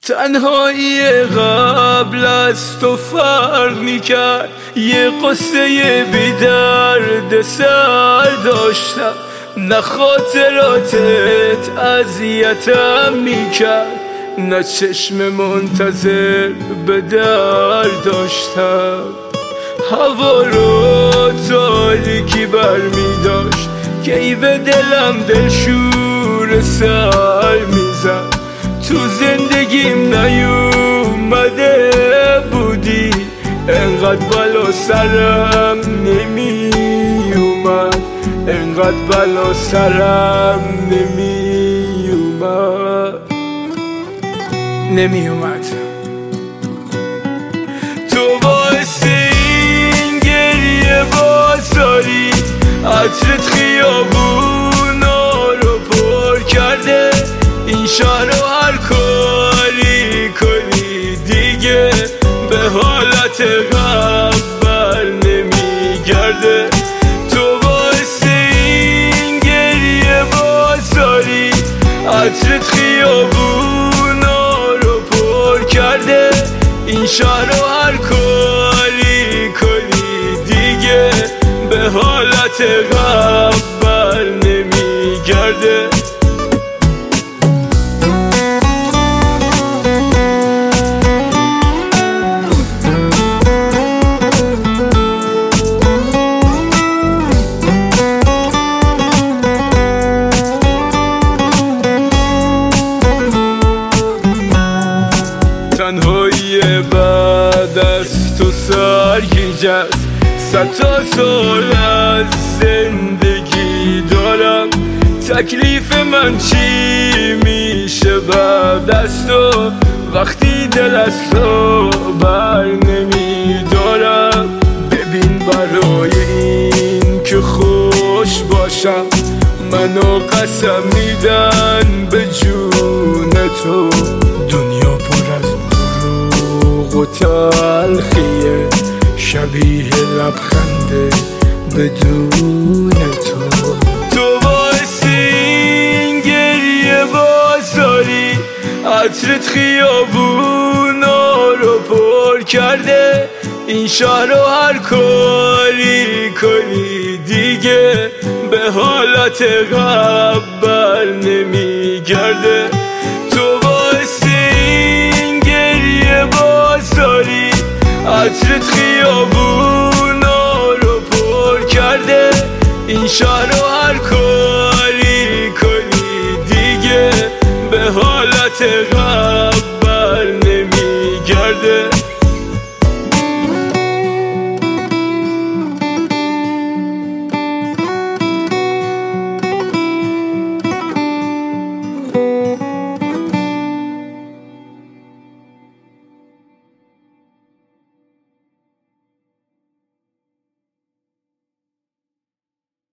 تنهایی قبل از تو فرق میکرد، یه قصه بی درد سر داشتم، نه خاطراتت اذیتم میکرد، نه چشم منتظر به در داشتم. هوا رو تاریکی برمیداشت که ای به دلم دلشور سر میزد. تو زندگیم نیومده بودی، انقدر بلا سرم نمیومد، انقدر بلا سرم نمیومد. تو باعث این گریه بازاری، عطرت خیابونا رو پر کرده، این شهر رو هر کاری کنی دیگه به حالت قبل نمیگرده. تو باعث این گریه بازاری، عطرت خیابونا رو پر کرده، این شهر رو هر کاری کنی دیگه به حالت قبل نمیگرده. تنهایی بعد از تو سرگیجه است، 100 تا سال از زندگی دارم، تکلیف من چی میشه بعد از تو وقتی دل از تو بر نمیدارم. ببین برای این که خوش باشم منو قسم میدن به جون تو، دنیا پر از دروغ و تلخیه، شبیه لبخنده بدون تو. تو باعث این گریه بازاری، عطرت خیابونا رو پر کرده، این شهر رو هر کاری کنی دیگه به حالت قبل نمیگرده. تو باعث این گریه بازاری، عطرت خیابونا رو پر کرده، این شهر رو هر کاری کنی دیگه به حالت قبل